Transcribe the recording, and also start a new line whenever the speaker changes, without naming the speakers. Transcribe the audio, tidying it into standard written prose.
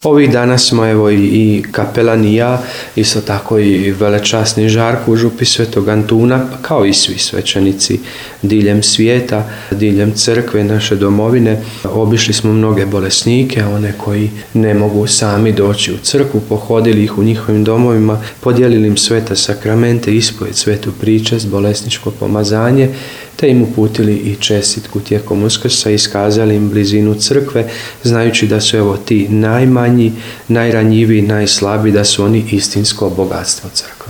Ovih dana smo evo i kapelan i ja, isto tako i velečasni Žarko u župi Svetog Antuna, kao i svi svećenici diljem svijeta, diljem crkve, naše domovine. Obišli smo mnoge bolesnike, one koji ne mogu sami doći u crkvu, pohodili ih u njihovim domovima, podijelili im sveta sakramente, ispovijed, svetu pričest, bolesničko pomazanje, te im uputili i čestitku tijekom Uskrsa i iskazali im blizinu crkve, znajući da su evo ti najmanji, najranjiviji, najslabiji, da su oni istinsko bogatstvo crkve.